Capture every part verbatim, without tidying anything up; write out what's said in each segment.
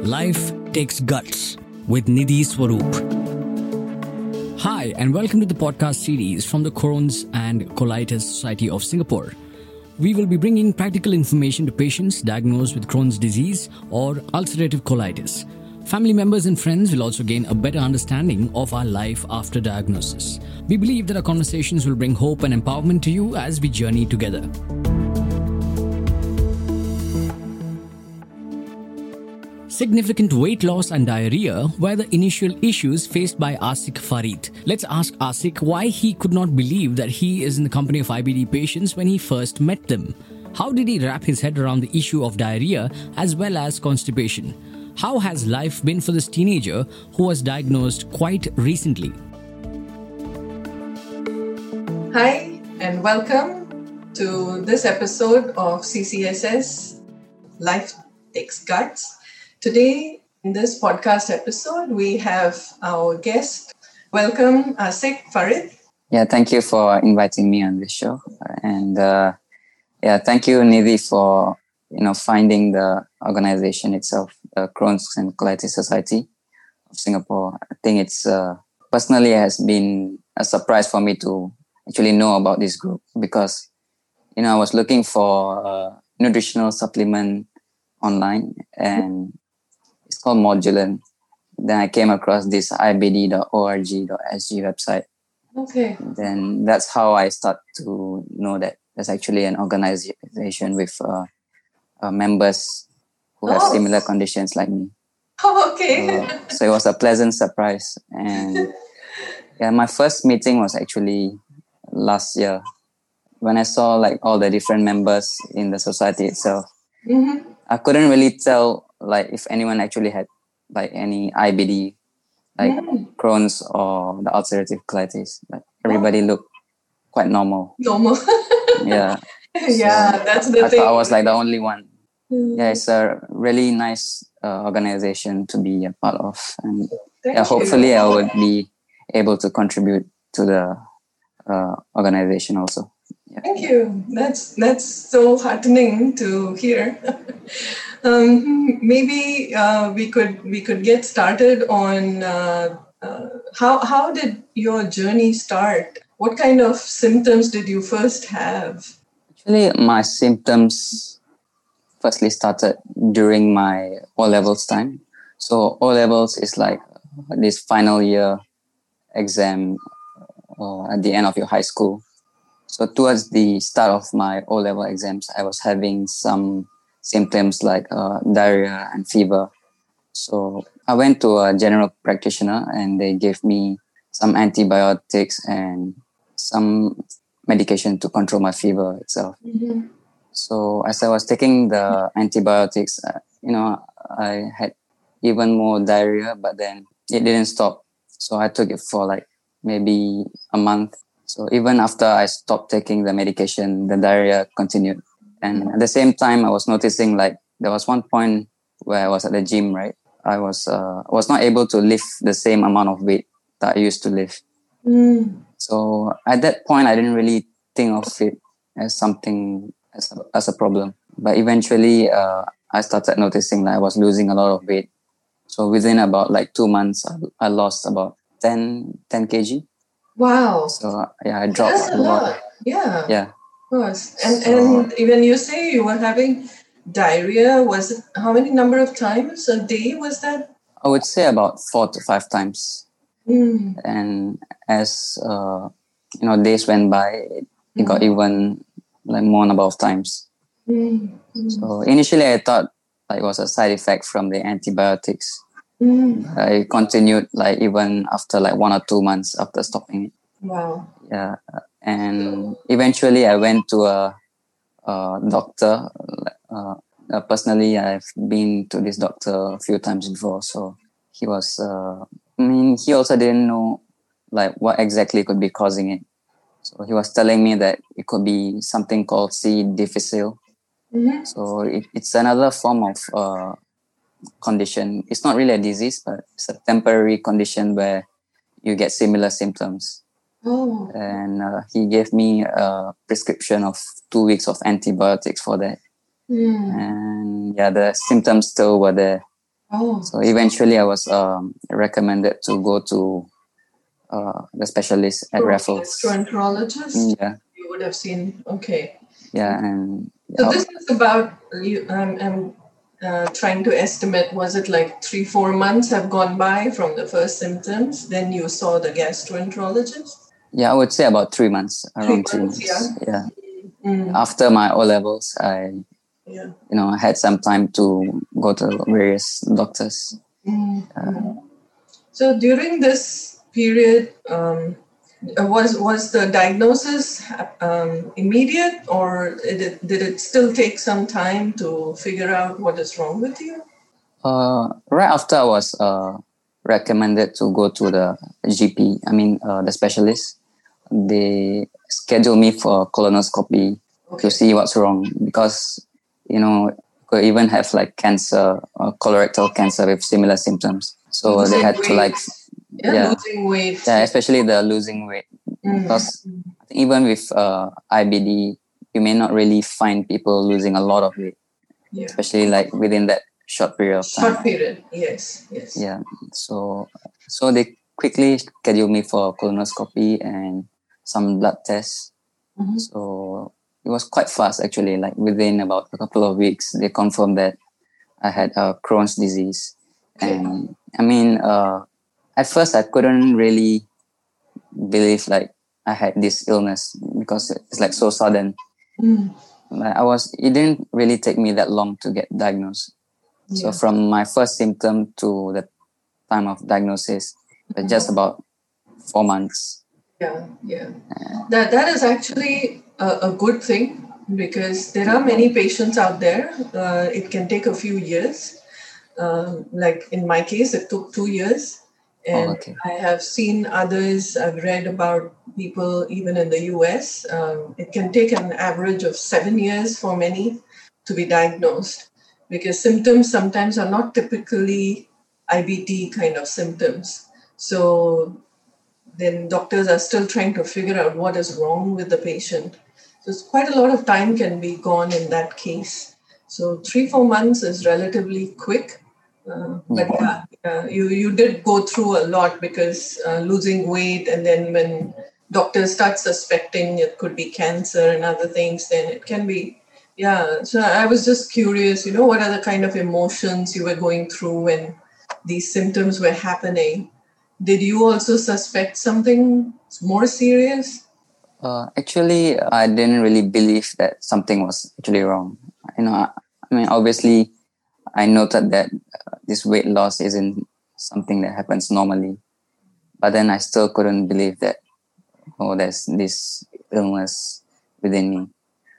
Life Takes Guts with Nidhi Swaroop. Hi, and welcome to the podcast series from the Crohn's and Colitis Society of Singapore. We will be bringing practical information to patients diagnosed with Crohn's disease or ulcerative colitis. Family members and friends will also gain a better understanding of our life after diagnosis. We believe that our conversations will bring hope and empowerment to you as we journey together. Significant weight loss and diarrhea were the initial issues faced by Asik Farid. Let's ask Asik why he could not believe that he is in the company of I B D patients when he first met them. How did he wrap his head around the issue of diarrhea as well as constipation? How has life been for this teenager who was diagnosed quite recently? Hi, and welcome to this episode of C C S S Life Takes Guts. Today, in this podcast episode, we have our guest. Welcome, Asik Farid. Yeah, thank you for inviting me on this show. And uh, yeah, thank you, Nidhi, for you know finding the organization itself, the Crohn's and Colitis Society of Singapore. I think it's uh, personally has been a surprise for me to actually know about this group because you know I was looking for a nutritional supplement online and it's called Modulan. Then I came across this I B D dot org dot S G website. Okay. Then that's how I start to know that there's actually an organization with uh, uh, members who have Oh. similar conditions like me. Oh, okay. Uh, so it was a pleasant surprise. And yeah, my first meeting was actually last year when I saw like all the different members in the society itself. Mm-hmm. I couldn't really tell like if anyone actually had like any I B D, like Mm. Crohn's or the ulcerative colitis. Like everybody looked quite normal. Normal. Yeah. Yeah, that's the I thing. thought I was like the only one. Mm. Yeah, it's a really nice uh, organization to be a part of, and Thank yeah, you. hopefully I would be able to contribute to the uh, organization also. Yeah. Thank you. That's that's so heartening to hear. um, maybe uh, we could we could get started on uh, uh, how how did your journey start? What kind of symptoms did you first have? Actually, my symptoms firstly started during my O-levels time. So O-levels is like this final year exam uh, at the end of your high school. So towards the start of my O-level exams, I was having some symptoms like uh, diarrhea and fever. So I went to a general practitioner and they gave me some antibiotics and some medication to control my fever itself. Mm-hmm. So as I was taking the antibiotics, uh, you know, I had even more diarrhea, but then it didn't stop. So I took it for like maybe a month. So even after I stopped taking the medication, the diarrhea continued. And at the same time, I was noticing like there was one point where I was at the gym, right? I was uh, was not able to lift the same amount of weight that I used to lift. Mm. So at that point, I didn't really think of it as something as a, as a problem. But eventually, uh, I started noticing that I was losing a lot of weight. So within about like two months, I, I lost about ten kilograms. Wow. So yeah, I dropped That's a a lot. lot. Yeah. Yeah. Of course. And So- and when you say you were having diarrhea, was it how many number of times a day was that? I would say about four to five times. Mm. And as uh, you know, days went by, it, it got Mhm. even like more number of times. Mm. Mm. So initially, I thought like it was a side effect from the antibiotics. Mm. I continued like even after like one or two months after stopping it. Wow. Yeah, and eventually I went to a, a doctor. Uh, uh, personally, I've been to this doctor a few times before, so he was. Uh, I mean, he also didn't know like what exactly could be causing it. So he was telling me that it could be something called C. difficile. Mm-hmm. So it, it's another form of uh, condition. It's not really a disease, but it's a temporary condition where you get similar symptoms. Oh. And uh, he gave me a prescription of two weeks of antibiotics for that. Mm. And yeah, the symptoms still were there. Oh, So eventually, I was um, recommended to go to uh, the specialist at so Raffles. gastroenterologist. Yeah, You would have seen. Okay. yeah, and So uh, this is about you. I'm, I'm uh, trying to estimate. Was it like three, four months have gone by from the first symptoms? Then you saw the gastroenterologist. yeah, I would say about three months, Three around three months, months. yeah. Yeah. Mm, After my O levels, I yeah. you know I had some time to go to various doctors. Mm, mm. So during this period, um, uh, was was the diagnosis um, immediate, or did it, did it still take some time to figure out what is wrong with you? Uh, right after I was uh, recommended to go to the G P, I mean uh, the specialist, they scheduled me for colonoscopy Okay. to see what's wrong because you know could even have like cancer or colorectal cancer with similar symptoms. So Losing they had to like weight. Yeah, yeah losing weight. yeah especially the losing weight Mm. because I think even with uh, I B D you may not really find people losing a lot of weight, Yeah. especially like within that short period of time. Short period. Yes. Yes. Yeah. So so they quickly scheduled me for colonoscopy and some blood tests. Mhm. So it was quite fast actually. Like within about a couple of weeks, they confirmed that I had uh, Crohn's disease. Okay. And I mean, uh, at first I couldn't really believe like I had this illness because it's like so sudden. Mm. Like I was, it didn't really take me that long to get diagnosed. So Yeah. from my first symptom to the time of diagnosis, uh, just about four months. Yeah, yeah. That that is actually a, a good thing because there are many patients out there. Uh, it can take a few years. Um, like in my case, it took two years, Oh, and okay. I have seen others. I've read about people even in the U S. Um, it can take an average of seven years for many to be diagnosed because symptoms sometimes are not typically I B D kind of symptoms. So then doctors are still trying to figure out what is wrong with the patient. So it's quite a lot of time can be gone in that case. So three, four months is relatively quick. Uh, but yeah, uh, you, you did go through a lot because uh, losing weight, and then when doctors start suspecting it could be cancer and other things, then it can be, yeah. So I was just curious, you know, what are the kind of emotions you were going through when these symptoms were happening? Did you also suspect something more serious? Uh, actually, I didn't really believe that something was actually wrong. You know, I, I mean, obviously, I noted that uh, this weight loss isn't something that happens normally, but then I still couldn't believe that oh, there's this illness within me.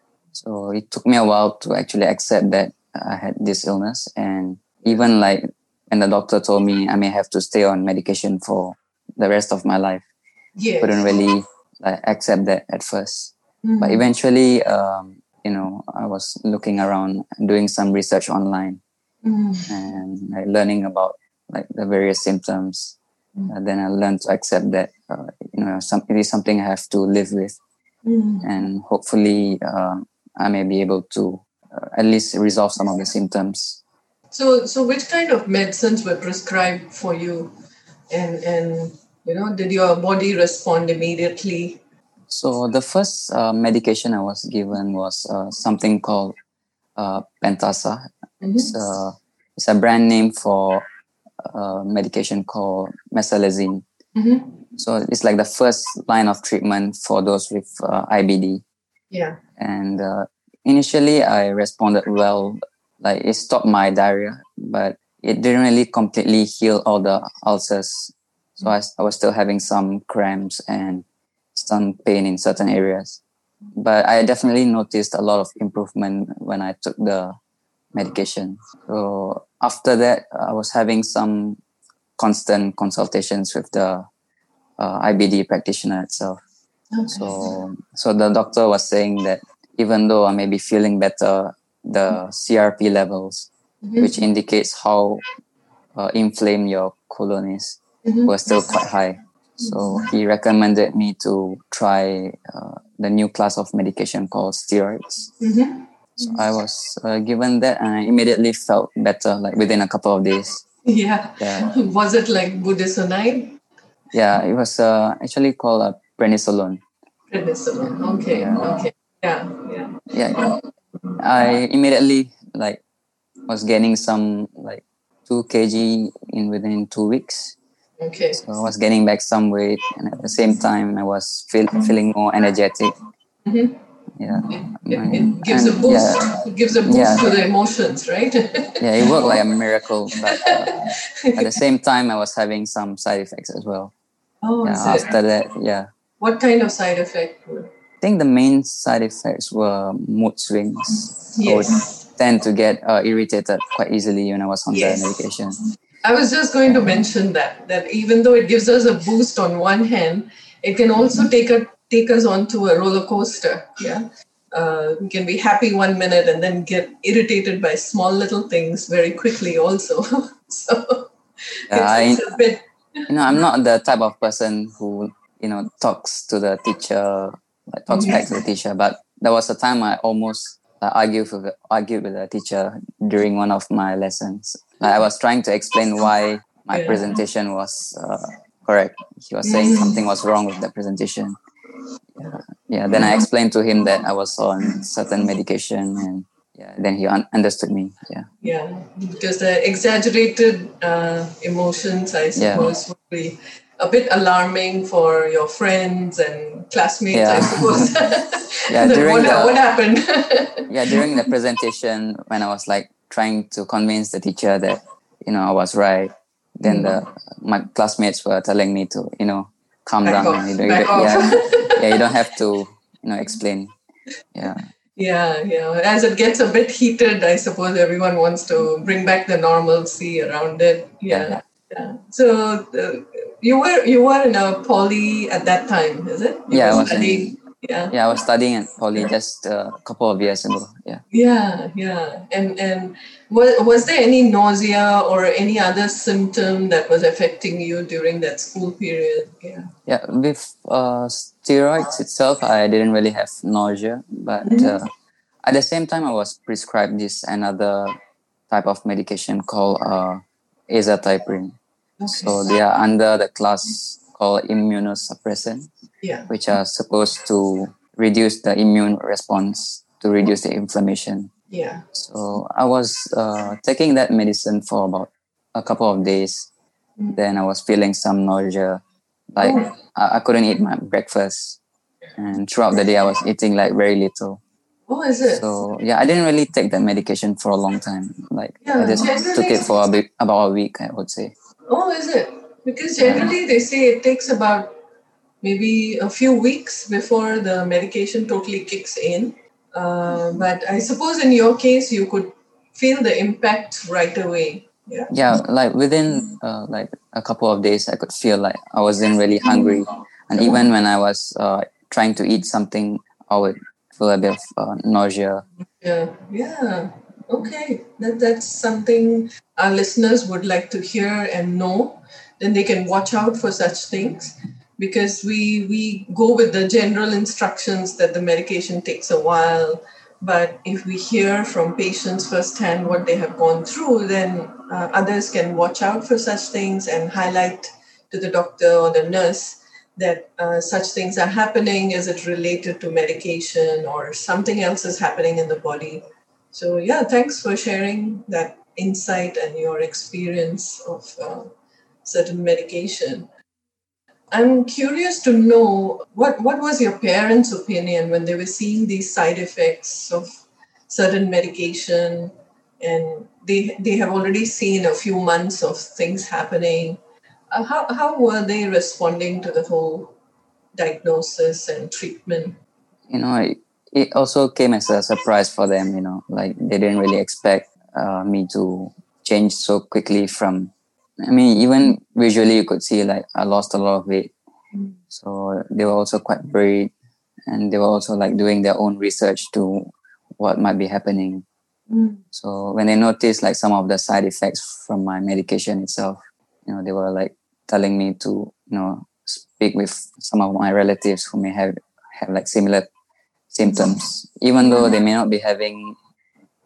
So it took me a while to actually accept that I had this illness, and even like when the doctor told me I may have to stay on medication for the rest of my life, couldn't Yes. really like accept that at first. But Mhm. eventually, um, you know, I was looking around, doing some research online, Mhm. and like, learning about like the various symptoms. Uh, then I learned to accept that uh, you know some, it is something I have to live with, Mhm. and hopefully uh, I may be able to uh, at least resolve some of the symptoms. So, so which kind of medicines were prescribed for you, and and you know, did your body respond immediately? So the first uh, medication I was given was uh, something called uh, Pentasa. It's Mhm. a it's a brand name for a medication called mesalazine. Mhm. So it's like the first line of treatment for those with uh, I B D. Yeah. And uh, initially, I responded well. Like it stopped my diarrhea, but it didn't really completely heal all the ulcers. So I, I was still having some cramps and some pain in certain areas. But I definitely noticed a lot of improvement when I took the medication. So after that, I was having some constant consultations with the uh, I B D practitioner itself. Okay. So, so the doctor was saying that even though I may be feeling better, the C R P levels, Mhm. which indicates how uh, inflamed your colon is, Mhm. were still quite high. So he recommended me to try uh, the new class of medication called steroids. Mhm. So I was uh, given that, and I immediately felt better, like within a couple of days. Yeah. Yeah. Was it like budesonide? Yeah, it was uh, actually called a prednisolone. Prednisolone. Okay. Yeah. Okay. Yeah. Yeah. Yeah, I immediately like was gaining some like two kilograms in within two weeks. Okay. So I was gaining back some weight, and at the same time, I was feel, feeling more energetic. Mm-hmm. Yeah, It, it gives and a boost. yeah, It gives a boost yeah, to the emotions, right? yeah, it worked like a miracle. But uh, at the same time, I was having some side effects as well. Oh, Yeah, is it? after that, yeah. What kind of side effect? I think the main side effects were mood swings. I would Yes. tend to get uh, irritated quite easily when I was on Yes. the medication. I was just going to mention that that even though it gives us a boost on one hand, it can also take a take us onto a roller coaster. Yeah, uh, we can be happy one minute and then get irritated by small little things very quickly. Also, so Yeah, it's, I, it's a bit. you know, I'm not the type of person who you know talks to the teacher, like talks back to the teacher. But there was a time I almost uh, argued with argued with the teacher during one of my lessons. Like I was trying to explain why my Yeah. presentation was uh, correct. He was saying something was wrong with the presentation. Yeah. yeah. Then I explained to him that I was on certain medication, and yeah, then he un- understood me. Yeah. Yeah, because the exaggerated uh, emotions, I suppose, Yeah. would be a bit alarming for your friends and classmates, I Yeah. suppose. Yeah, Then during what, the- what happened? Yeah, during the presentation, when I was like trying to convince the teacher that you know I was right, then the my classmates were telling me to you know calm Back down. off, You don't, you back don't- off. yeah, yeah, you don't have to you know explain. Yeah, Yeah, yeah. As it gets a bit heated, I suppose everyone wants to bring back the normalcy around it. Yeah, yeah. So uh, you were you were in a poly at that time, is it? You yeah, I were was in, studying. Yeah. yeah, I was studying at poly just uh, a couple of years ago. Yeah. Yeah, yeah. And and was, was there any nausea or any other symptom that was affecting you during that school period? Yeah. Yeah, with uh, steroids itself, I didn't really have nausea, but uh, at the same time, I was prescribed this another type of medication called uh, azathioprine. So they are under the class called immunosuppressant, Yeah. which are supposed to reduce the immune response to reduce the inflammation. Yeah. So I was uh, taking that medicine for about a couple of days. Then I was feeling some nausea, like Oh. I, I couldn't eat my breakfast, and throughout the day I was eating like very little. Oh, is it? So yeah, I didn't really take that medication for a long time. Like Yeah, I just generally- took it for a bit, about a week, I would say. Oh, is it? Because generally they say it takes about maybe a few weeks before the medication totally kicks in. Uh, but I suppose in your case, you could feel the impact right away. Yeah. Yeah, like within uh, like a couple of days, I could feel like I wasn't really hungry, and even when I was uh, trying to eat something, I would feel a bit of uh, nausea. Yeah. Yeah. Okay. That, that's something our listeners would like to hear and know. Then they can watch out for such things, because we we go with the general instructions that the medication takes a while. But if we hear from patients firsthand what they have gone through, then uh, others can watch out for such things and highlight to the doctor or the nurse that uh, such things are happening. Is it related to medication or something else is happening in the body? So yeah, thanks for sharing that insight and your experience of uh, certain medication. I'm curious to know what, what was your parents' opinion when they were seeing these side effects of certain medication, and they they have already seen a few months of things happening. Uh, how how were they responding to the whole diagnosis and treatment? You know, it, it also came as a surprise for them. You know, like they didn't really expect uh, me to change so quickly from. I mean, even visually, you could see like I lost a lot of weight. So they were also quite worried, and they were also like doing their own research to what might be happening. Mm. So when they noticed like some of the side effects from my medication itself, you know, they were like telling me to, you know, speak with some of my relatives who may have have like similar symptoms, even though they may not be having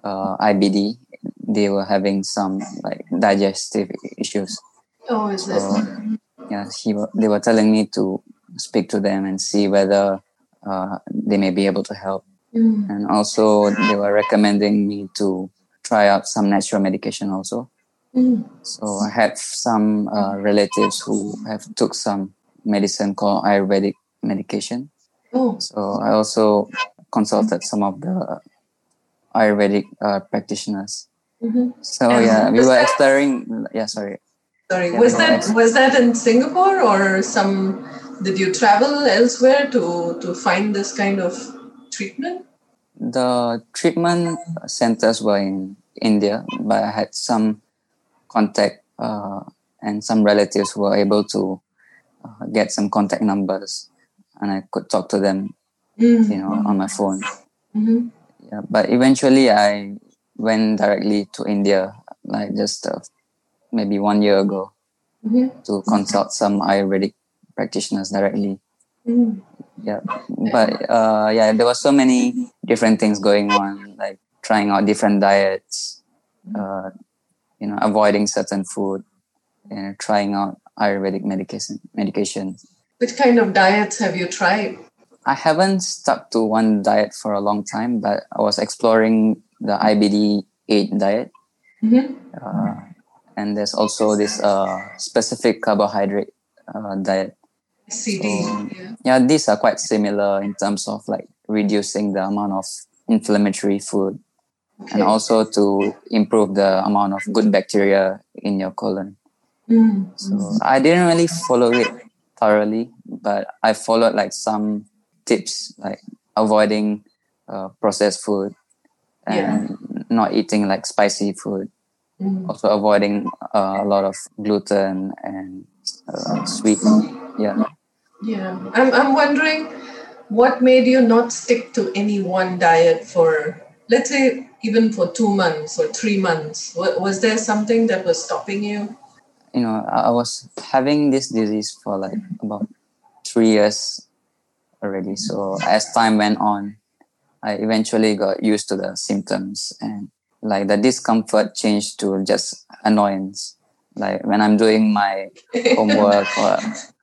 uh, I B D. They were having some like digestive issues. Oh, is So it? yeah, he wa- they were telling me to speak to them and see whether uh, they may be able to help. Mm. And also they were recommending me to try out some natural medication also. Mm. So I had some uh, relatives who have took some medicine called Ayurvedic medication. Oh. So I also consulted some of the Ayurvedic uh, practitioners. Mm-hmm. So And yeah, we was were that- exploring. Yeah, sorry. Sorry, Yeah, was we were that ex- was that in Singapore or some? Did you travel elsewhere to to find this kind of treatment? The treatment centers were in India, but I had some contact uh, and some relatives who were able to uh, get some contact numbers, and I could talk to them, Mm. you know, on my phone. Mm-hmm. Yeah, but eventually I went directly to India, like just uh, maybe one year ago, Mm-hmm. to consult some Ayurvedic practitioners directly. Mm. Yeah, but uh, yeah, there were so many different things going on, like trying out different diets, uh, you know, avoiding certain food, and trying out Ayurvedic medication. Medication. Which kind of diets have you tried? I haven't stuck to one diet for a long time, but I was exploring the I B D eight diet, Mm-hmm. uh, and there's also this uh, specific carbohydrate uh, diet. C D. So Yeah. yeah, these are quite similar in terms of like reducing the amount of inflammatory food, Okay. and also to improve the amount of good bacteria in your colon. Mm. So I didn't really follow it thoroughly, but I followed like some tips, like avoiding uh, processed food and not eating like spicy food. Mm. Also avoiding uh, a lot of gluten and uh, sweet. Yeah. Yeah. I'm I'm wondering what made you not stick to any one diet for, let's say, even for two months or three months? Wa- Was there something that was stopping you? You know, I I was having this disease for like about three years already. So as time went on, I eventually got used to the symptoms, and like the discomfort changed to just annoyance. Like when I'm doing my homework or,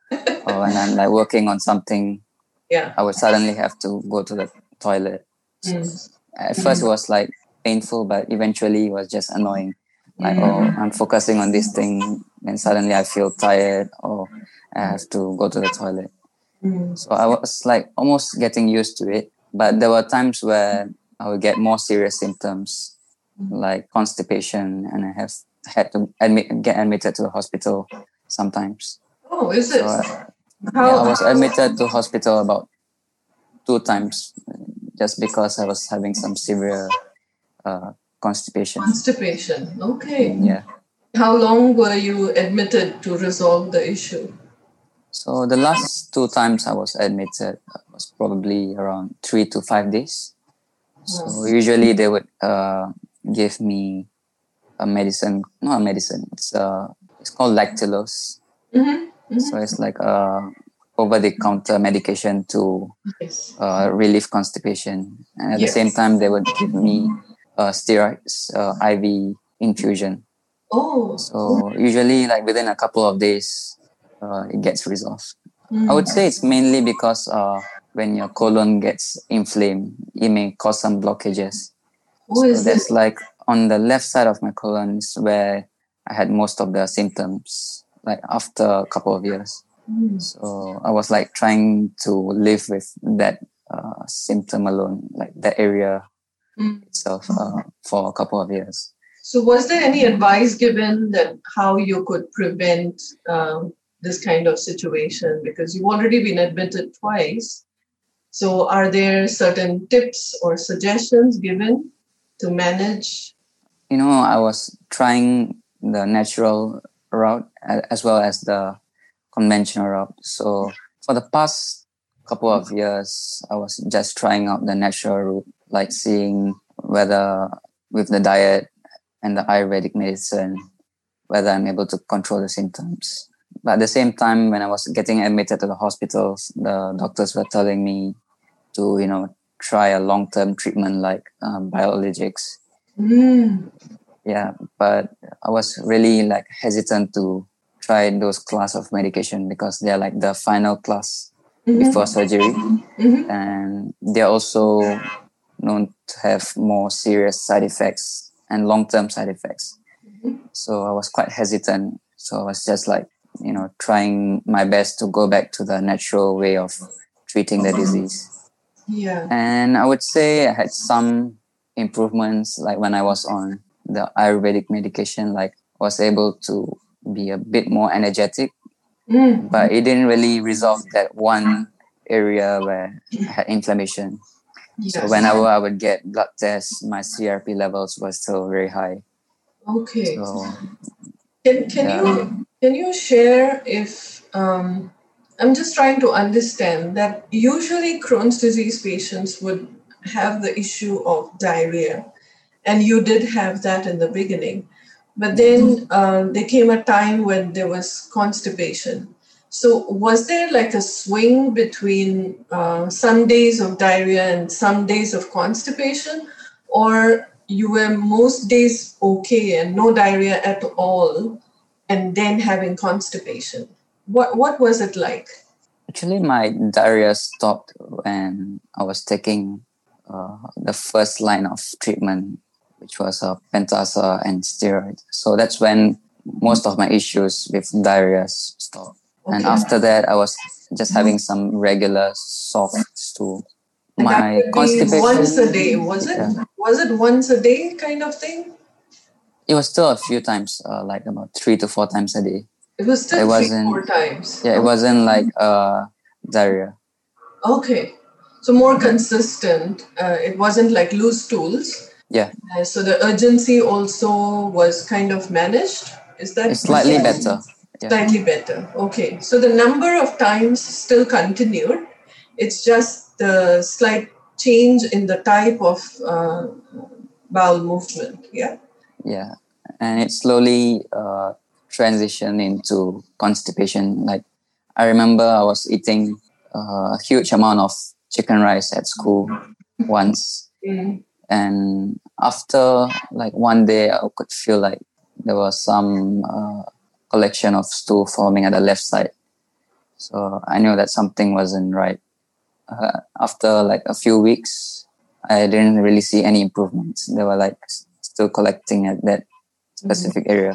or when I'm like working on something, Yeah. I would suddenly have to go to the toilet. Mm. At first, it was like painful, but eventually it was just annoying. Like, oh, I'm focusing on this thing, and suddenly I feel tired, or I have to go to the toilet. Mm. So I was like almost getting used to it. But there were times where I would get more serious symptoms, like constipation, and I have had to admit, get admitted to the hospital sometimes. Oh, is it? So uh, How, yeah, I was admitted to hospital about two times just because I was having some severe uh, constipation. constipation. Okay. Yeah. How long were you admitted to resolve the issue? So the last two times I was admitted was probably around three to five days. So usually they would uh, give me a medicine, not a medicine. It's uh, it's called lactulose. Mm-hmm. So it's like a over-the-counter medication to Yes. uh, relieve constipation, and at Yes. the same time they would give me uh, steroids, uh, I V infusion. Oh. So usually, like within a couple of days, uh, it gets resolved. Mm. I would say it's mainly because uh, when your colon gets inflamed, it may cause some blockages. Oh, So is it? that's like on the left side of my colon is where I had most of the symptoms, like after a couple of years. Mm. So I was like trying to live with that uh, symptom alone, like that area Mm. itself, uh, for a couple of years. So, was there any advice given that how you could prevent um, this kind of situation? Because you've already been admitted twice. So, are there certain tips or suggestions given to manage? You know, I was trying the natural route a- as well as the conventional route. So for the past couple of years, I was just trying out the natural route, like seeing whether with the diet and the Ayurvedic medicine, whether I'm able to control the symptoms. But at the same time, when I was getting admitted to the hospitals, the doctors were telling me to, you know, try a long-term treatment like um, biologics. Mm. Yeah, but I was really like hesitant to try those class of medication because they're like the final class Mm-hmm. before surgery, Mm-hmm. and they're also known to have more serious side effects and long-term side effects. So I was quite hesitant. So I was just like, you know, trying my best to go back to the natural way of treating the disease. Yeah. And I would say I had some improvements, like when I was on the Ayurvedic medication, like I was able to be a bit more energetic, Mm. but it didn't really resolve that one area where I had inflammation. So Yes. whenever I would get blood tests, my C R P levels were still very high. Okay. So Can can yeah. you can you share if um, I'm just trying to understand that usually Crohn's disease patients would have the issue of diarrhea, and you did have that in the beginning, but then uh, there came a time when there was constipation. So was there like a swing between uh, some days of diarrhea and some days of constipation, or you were most days okay and no diarrhea at all, and then having constipation? What what was it like? Actually, my diarrhea stopped when I was taking uh, the first line of treatment, which was uh, Pentasa and steroid. So that's when most of my issues with diarrhea s- stopped. And Okay. after that, I was just having some regular soft stool. And that My would be once a constipation, day, was it? yeah, Was it once a day kind of thing? it was still a few times, uh, like about three to four times a day. It was It still three, wasn't, four times. yeah, it wasn't like uh, diarrhea. Okay. So more consistent. Uh, it wasn't like loose stools. Yeah, Uh, so the urgency also was kind of managed. Is that it's slightly better. Yeah. slightly better? Okay. So the number of times still continued. It's just the slight change in the type of uh, bowel movement. Yeah. Yeah, and it slowly uh, transitioned into constipation. Like I remember I was eating a huge amount of chicken rice at school once, Mm. and after like one day, I could feel like there was some uh, collection of stool forming at the left side. So I knew that something wasn't right. Uh, after like a few weeks, I didn't really see any improvements. They were like s- still collecting at that specific area.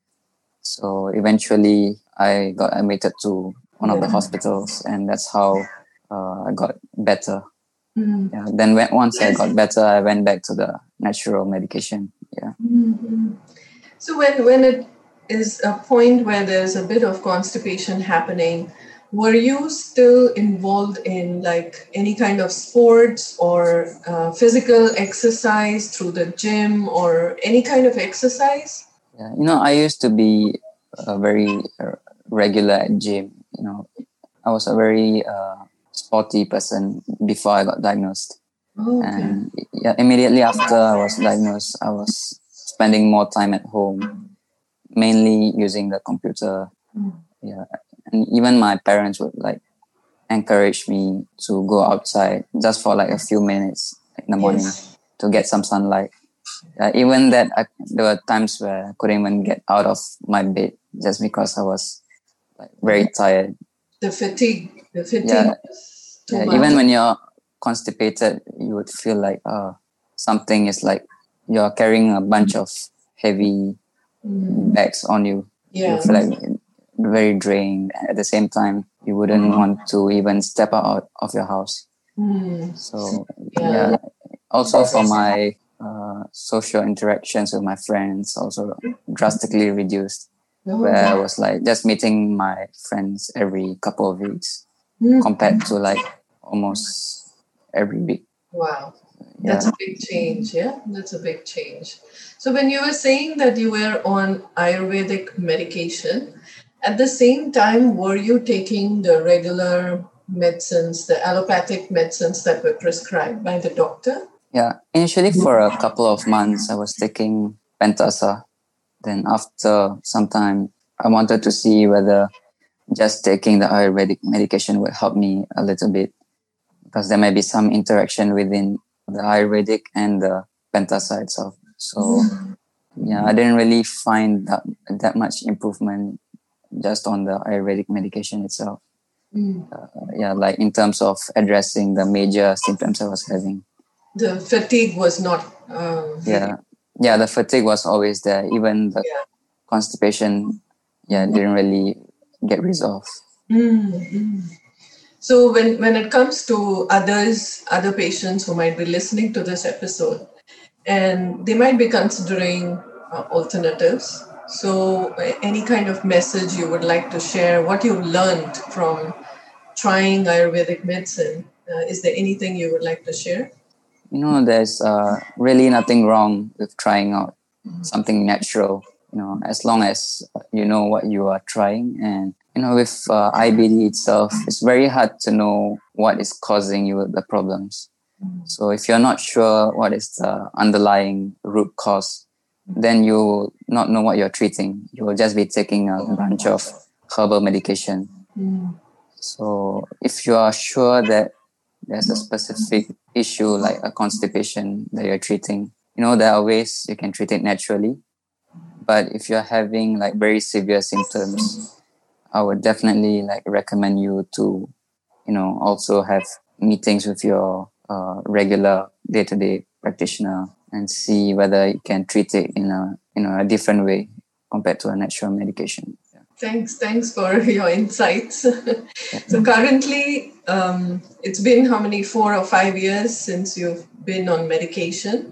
So eventually, I got admitted to one of the hospitals, and that's how uh, I got better. Mm. Yeah. Then when, once I got better, I went back to the natural medication. Yeah. Mm-hmm. So when when it is a point where there's a bit of constipation happening, were you still involved in like any kind of sports or uh, physical exercise through the gym or any kind of exercise? Yeah. You know, I used to be a very uh, regular at gym. You know, I was a very uh, sporty person before I got diagnosed. Oh, okay. And yeah, immediately after I was diagnosed, I was spending more time at home, mainly using the computer. Yeah, and even my parents would like encourage me to go outside just for like a few minutes in the morning Yes. to get some sunlight. Uh, even that, I, there were times where I couldn't even get out of my bed just because I was like very tired. The fatigue, the fatigue Yeah, was too yeah. much. Even when you're constipated, you would feel like uh, something is like you're carrying a bunch of heavy bags on you. Yeah. You feel like very drained. At the same time, you wouldn't want to even step out of your house. Mm. So Yeah. yeah. Also for my uh, social interactions with my friends, also drastically reduced. Oh. Where I was like just meeting my friends every couple of weeks, Mm. compared to like almost every week. Wow. Yeah. That's a big change, yeah? That's a big change. So when you were saying that you were on Ayurvedic medication, at the same time, were you taking the regular medicines, the allopathic medicines that were prescribed by the doctor? Yeah. Initially, for a couple of months, I was taking Pentasa. Then after some time, I wanted to see whether just taking the Ayurvedic medication would help me a little bit, because there may be some interaction within the Ayurvedic and the Pentasa itself. So yeah, I didn't really find that that much improvement just on the Ayurvedic medication itself. Mm. Uh, yeah, like in terms of addressing the major symptoms I was having. The fatigue was not. Uh, Yeah, yeah, the fatigue was always there. Even the Yeah. constipation, yeah, didn't really get resolved. Mm-hmm. So when, when it comes to others, other patients who might be listening to this episode, and they might be considering uh, alternatives. So uh, any kind of message you would like to share, what you've learned from trying Ayurvedic medicine, uh, is there anything you would like to share? You know, there's uh, really nothing wrong with trying out something natural, you know, as long as you know what you are trying. And, you know, with uh, I B D itself, it's very hard to know what is causing you the problems. So if you're not sure what is the underlying root cause, then you will not know what you're treating. You will just be taking a bunch of herbal medication. Mm. So if you are sure that there's a specific issue like a constipation that you're treating, you know, there are ways you can treat it naturally. But if you're having like very severe symptoms, I would definitely like recommend you to, you know, also have meetings with your uh, regular day-to-day practitioner and see whether you can treat it in a, you know, a different way compared to a natural medication. Yeah. Thanks, thanks for your insights. So currently, um, it's been how many, four or five years since you've been on medication?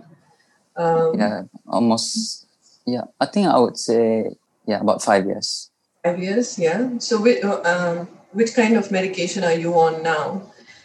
Um, yeah, almost, yeah, I think I would say, yeah, about five years. Five years, yeah. So which, um, which kind of medication are you on now?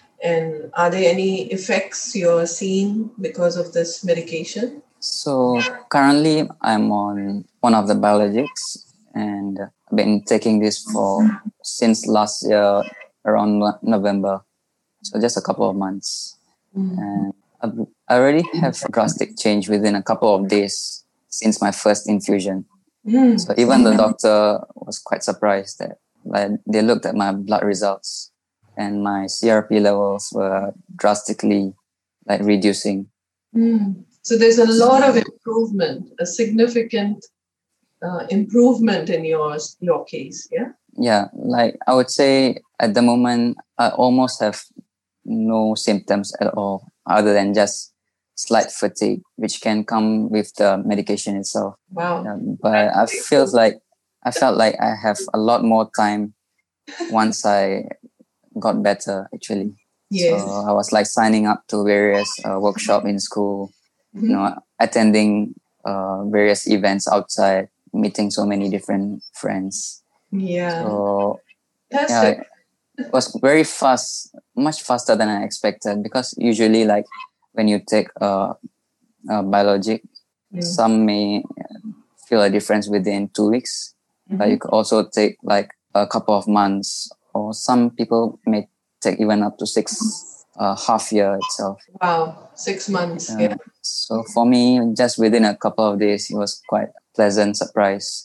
And are there any effects you're seeing because of this medication? So currently I'm on one of the biologics, and I've been taking this for since last year around no- November. So just a couple of months. And I've, I already have a drastic change within a couple of days since my first infusion. Mm. So even the doctor was quite surprised that like they looked at my blood results and my C R P levels were drastically like reducing. Mm. So there's a lot of improvement, a significant uh, improvement in your your case, yeah? Yeah, like I would say at the moment, I almost have no symptoms at all other than just slight fatigue, which can come with the medication itself. Wow. Yeah, but I feel like I felt like I have a lot more time once I got better, actually. Yes. So I was like signing up to various uh, workshop in school, you know, attending uh, various events outside, meeting so many different friends. Yeah. So Fantastic. yeah, it was very fast, much faster than I expected, because usually like when you take a, a biologic, Mm. some may feel a difference within two weeks, but you could also take like a couple of months, or some people may take even up to six uh, half year itself. Wow. Six months. Uh, Yeah. So for me, just within a couple of days, it was quite a pleasant surprise.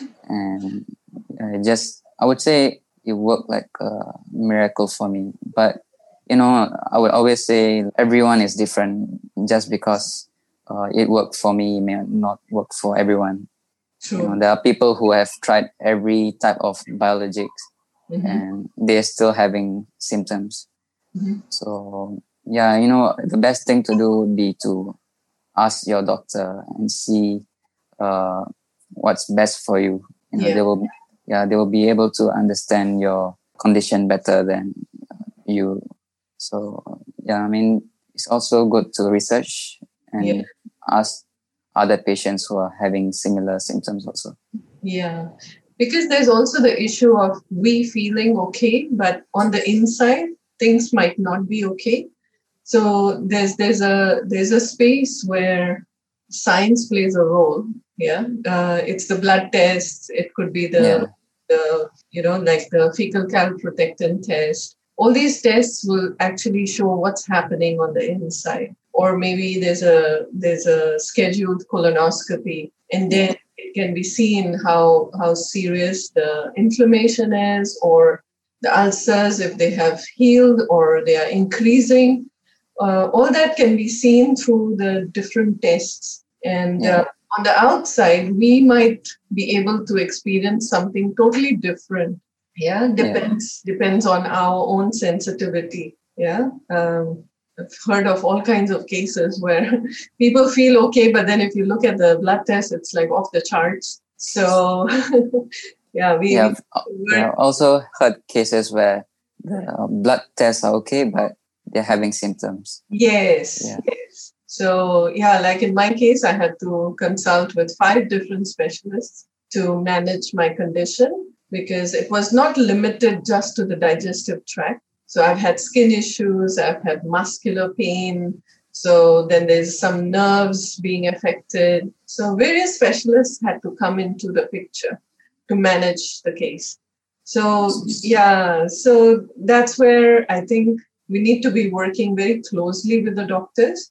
And uh, just, I would say it worked like a miracle for me. But, you know, I would always say everyone is different. Just because uh, it worked for me may not work for everyone. True. You know, there are people who have tried every type of biologics Mhm. and they're still having symptoms. Mhm. So yeah, you know, the best thing to do would be to ask your doctor and see uh, what's best for you. You know, Yeah. they will, yeah, they will be able to understand your condition better than you. So yeah, I mean, it's also good to research and Yeah. ask other patients who are having similar symptoms also. Yeah. Because there's also the issue of we feeling okay, but on the inside, things might not be okay. So there's there's a there's a space where science plays a role. Yeah, uh, it's the blood tests. It could be the Yeah. the you know like the fecal calprotectin test. All these tests will actually show what's happening on the inside. Or maybe there's a there's a scheduled colonoscopy, and then it can be seen how how serious the inflammation is, or the ulcers, if they have healed or they are increasing. Uh, all that can be seen through the different tests. And Yeah. uh, on the outside, we might be able to experience something totally different. Yeah, depends depends on our own sensitivity. Yeah, um, I've heard of all kinds of cases where people feel okay, but then if you look at the blood test, it's like off the charts. So yeah, we, Yeah, we I've, uh, yeah, I've also heard cases where the uh, blood tests are okay, but they're having symptoms. yes, Yeah. yes. So yeah, like in my case, I had to consult with five different specialists to manage my condition because it was not limited just to the digestive tract. So I've had skin issues, I've had muscular pain. So then there's some nerves being affected. So various specialists had to come into the picture to manage the case. So yeah, so that's where I think we need to be working very closely with the doctors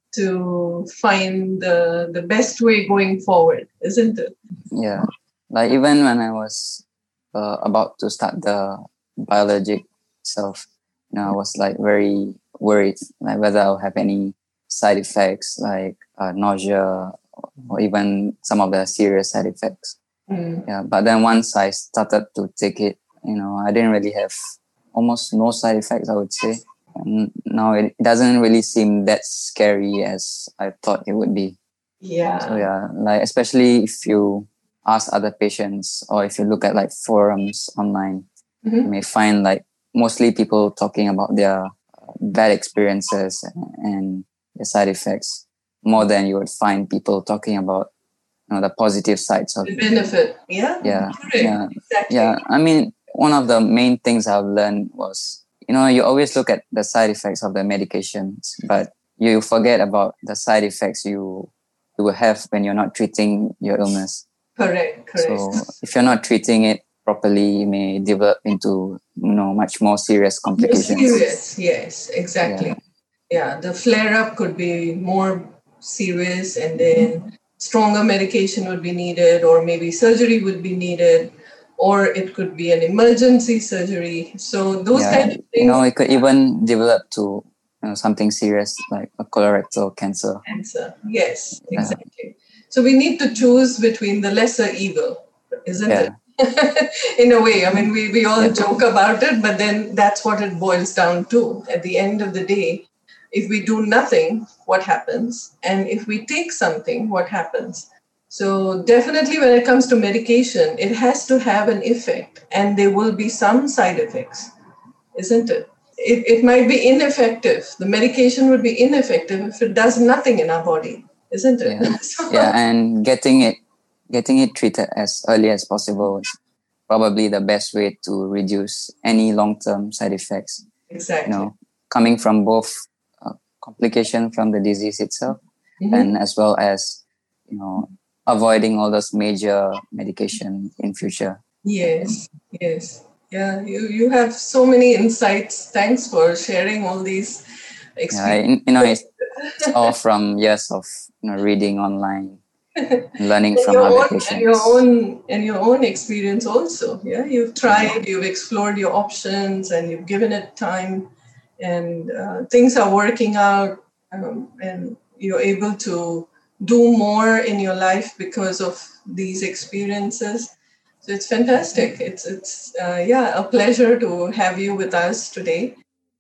to find the the best way going forward, isn't it? Yeah, like even when I was uh, about to start the biologic itself, you know, I was like very worried, like whether I'll have any side effects, like uh, nausea, or even some of the serious side effects. Mm. Yeah, but then once I started to take it, you know, I didn't really have almost no side effects, I would say. And now it doesn't really seem that scary as I thought it would be. Yeah. So yeah, like especially if you ask other patients or if you look at like forums online, Mhm. you may find like mostly people talking about their uh, bad experiences and, and the side effects more than you would find people talking about, you know, the positive sides of The it. benefit. Yeah. Yeah, Correct. yeah, Exactly. yeah. I mean, one of the main things I've learned was, you know, you always look at the side effects of the medications, but you forget about the side effects you you will have when you're not treating your illness. Correct. Correct. So if you're not treating it properly, you may develop into, you know, much more serious More complications. serious. Yes. Exactly. Yeah. Yeah. The flare up could be more serious, and then stronger medication would be needed, or maybe surgery would be needed, or it could be an emergency surgery. So those Yeah, kind of you things. know, it could even develop to, you know, something serious like a colorectal cancer. Answer. Yes, Yeah. exactly. So we need to choose between the lesser evil, isn't Yeah. it? In a way, I mean, we, we all Yeah. joke about it, but then that's what it boils down to. At the end of the day, if we do nothing, what happens? And if we take something, what happens? So definitely when it comes to medication, it has to have an effect, and there will be some side effects, isn't it? It, it might be ineffective. The medication would be ineffective if it does nothing in our body, isn't it? Yeah. So- Yeah, and getting it getting it treated as early as possible is probably the best way to reduce any long-term side effects. exactly. You know, coming from both uh, complication from the disease itself, Mhm. and as well as, you know, avoiding all those major medication in future. Yes, yes. Yeah, you, you have so many insights. Thanks for sharing all these Yeah, experiences. I- you know, it's, it's all from years of, you know, reading online, learning And from your other own patients. and your own and your own experience also. Yeah, you've tried, you've explored your options, and you've given it time, and uh, things are working out, um, and you're able to do more in your life because of these experiences. So it's fantastic. It's it's uh, yeah, a pleasure to have you with us today.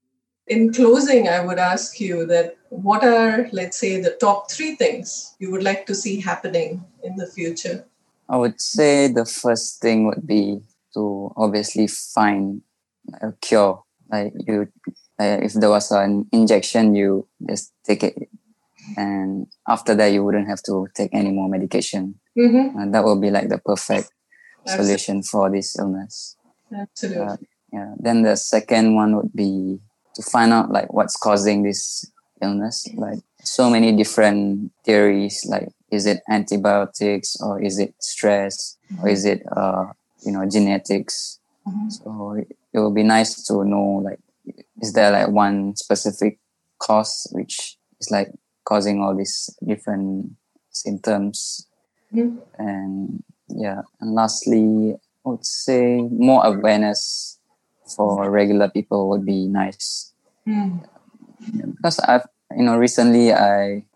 In closing, I would ask you that what are, let's say, the top three things you would like to see happening in the future? I would say the first thing would be to obviously find a cure. Like you, uh, if there was an injection, you just take it, and after that, you wouldn't have to take any more medication. Mm-hmm. And that would be like the perfect Absolutely. solution for this illness. Absolutely. Uh, yeah. Then the second one would be to find out like what's causing this illness. Like so many different theories. Like is it antibiotics, or is it stress, or is it uh you know genetics? Mhm. So it, it would be nice to know like is there like one specific cause which is like causing all these different symptoms. Mhm. And yeah, and lastly, I would say more awareness for regular people would be nice. Mm. Because I've, you know, recently I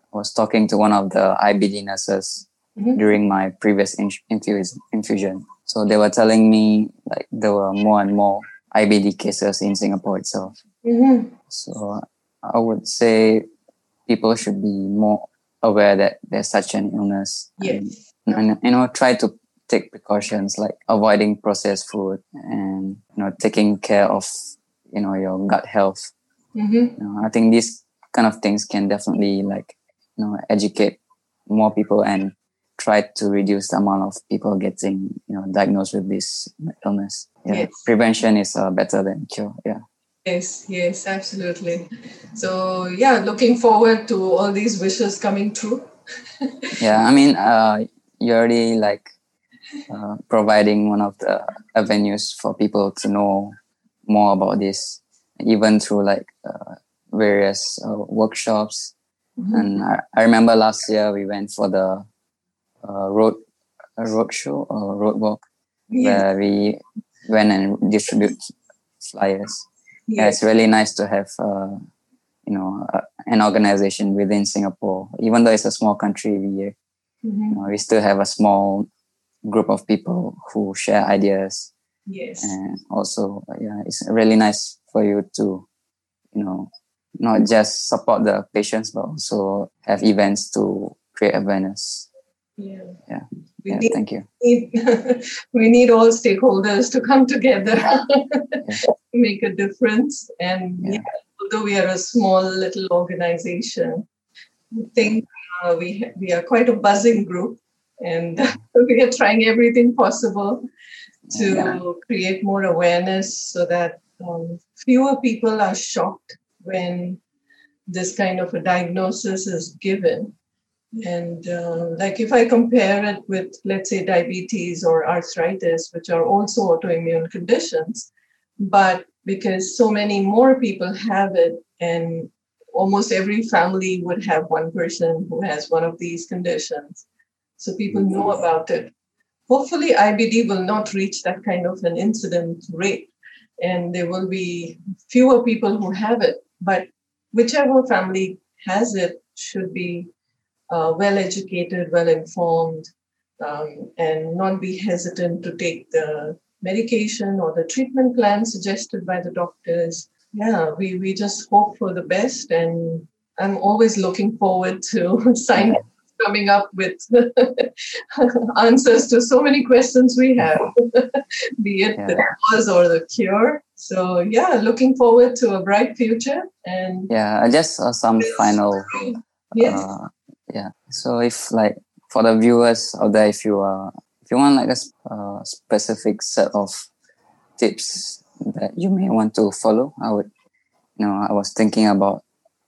was talking to one of the I B D nurses Mhm. during my previous in- infus- infusion. So they were telling me like there were more and more I B D cases in Singapore itself. Mhm. So I would say people should be more aware that there's such an illness, Yes. and, and you know, try to take precautions like avoiding processed food and you know taking care of you know your gut health. Mhm. You know, I think these kind of things can definitely like you know educate more people and try to reduce the amount of people getting you know diagnosed with this illness. Yeah, Yes. prevention is uh, better than cure. Yeah. Yes, yes, absolutely. So, yeah, looking forward to all these wishes coming true. Yeah, I mean, uh, you're already like uh, providing one of the avenues for people to know more about this, even through like uh, various uh, workshops. Mhm. And I, I remember last year we went for the uh, road a road show or road walk Yes, where we went and distribute flyers. Yeah, yes, it's really nice to have uh, you know uh, an organization within Singapore. Even though it's a small country, we you Mhm. know, we still have a small group of people who share ideas, yes, and also yeah, it's really nice for you to you know not just support the patients but also have events to create awareness. yeah. Yeah, We yeah. need, Thank you. need we need all stakeholders to come together to make a difference. And Yeah. yeah, although we are a small little organization, I think uh, we we are quite a buzzing group, and we are trying everything possible to Yeah. create more awareness so that um, fewer people are shocked when this kind of a diagnosis is given. And uh, like if I compare it with, let's say, diabetes or arthritis, which are also autoimmune conditions, but because so many more people have it, and almost every family would have one person who has one of these conditions, so people know about it. Hopefully, I B D will not reach that kind of an incident rate, and there will be fewer people who have it. But whichever family has it should be uh, well educated, well informed, um, and not be hesitant to take the medication or the treatment plan suggested by the doctors. Yeah, we, we just hope for the best, and I'm always looking forward to signing coming up with answers to so many questions we have, be it the Yeah. cause or the cure. So yeah, looking forward to a bright future. And Yeah, uh, just uh, some final yes, uh, yeah. So if like for the viewers out there, if you uh if you want like a s- uh, specific set of tips that you may want to follow, I would you know I was thinking about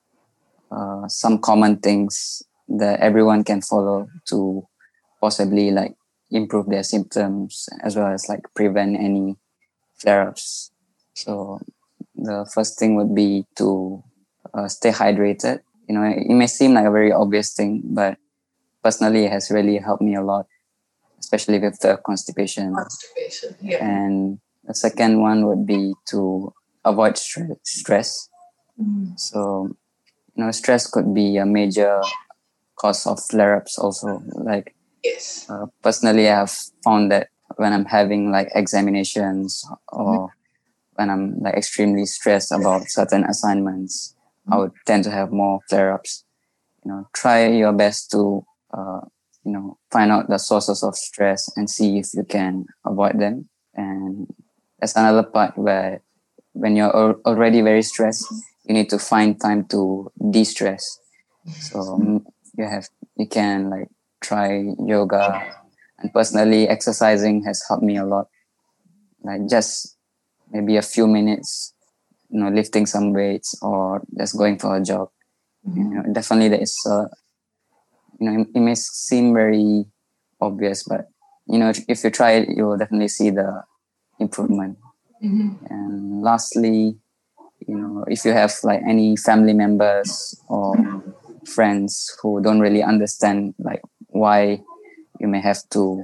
uh, some common things that everyone can follow to possibly like improve their symptoms as well as like prevent any flare-ups. So the first thing would be to uh, stay hydrated. You know, it may seem like a very obvious thing, but personally, it has really helped me a lot, especially with the constipation. constipation. Yeah. And the second one would be to avoid stre- stress. Mm. So, you know, stress could be a major cause of flare-ups also. Like, Yes. uh, personally, I have found that when I'm having like examinations or when I'm like extremely stressed about certain assignments, I would tend to have more flare-ups. You know, try your best to uh, you know find out the sources of stress and see if you can avoid them. And that's another part where when you're al- already very stressed, you need to find time to de-stress. So mm, you have you can like try yoga, and personally exercising has helped me a lot. Like just maybe a few minutes, you know, lifting some weights or just going for a jog. You know, definitely there is a you know, it, it may seem very obvious, but you know, if, if you try it, you will definitely see the improvement. Mhm. And lastly, you know, if you have like any family members or friends who don't really understand like why you may have to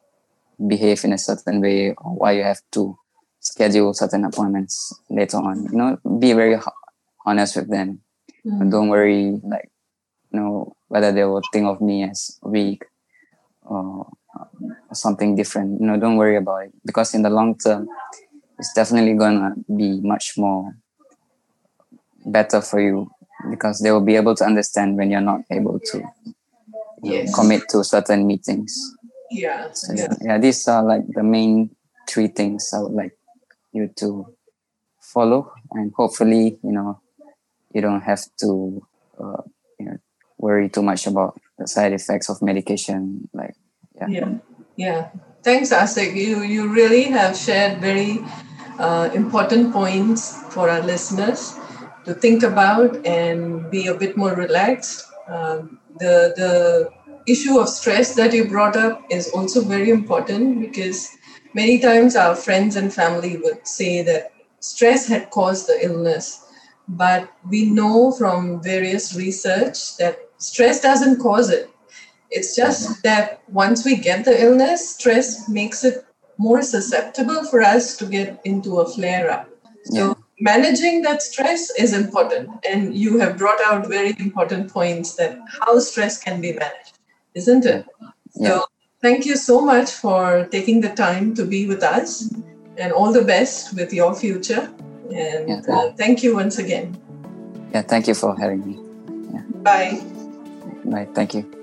behave in a certain way or why you have to schedule certain appointments later on, you know, be very ho- honest with them. Mm. Don't worry, like you know, whether they will think of me as weak or something different. You know, don't worry about it, because in the long term, it's definitely gonna be much more better for you, because they will be able to understand when you're not able to you Yes. know, commit to certain meetings. Yeah. So, Yeah. yeah, these are like the main three things I would like you to follow, and hopefully, you know, you don't have to uh, you know, worry too much about the side effects of medication. Like, yeah, Yeah. Yeah. Thanks, Asik. You you really have shared very uh, important points for our listeners to think about and be a bit more relaxed. Um, the the issue of stress that you brought up is also very important, because many times our friends and family would say that stress had caused the illness, but we know from various research that stress doesn't cause it. It's just that once we get the illness, stress makes it more susceptible for us to get into a flare up. So, yeah, managing that stress is important. And you have brought out very important points that how stress can be managed, isn't it? yeah. So, thank you so much for taking the time to be with us, and all the best with your future. And Yeah. uh, thank you once again. Yeah, thank you for having me. Bye. Bye. Thank you.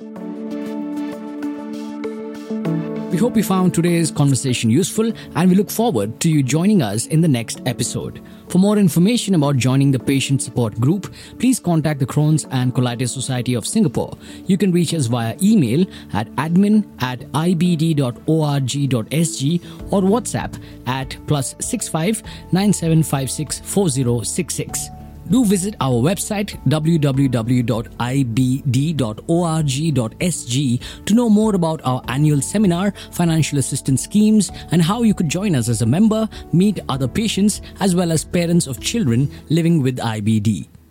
We hope you found today's conversation useful, and we look forward to you joining us in the next episode. For more information about joining the patient support group, please contact the Crohn's and Colitis Society of Singapore. You can reach us via email at admin at ibd dot org dot sg or WhatsApp at plus six five nine seven five six four zero six six. Do visit our website w w w dot i b d dot org dot s g to know more about our annual seminar, financial assistance schemes, and how you could join us as a member, meet other patients, as well as parents of children living with I B D.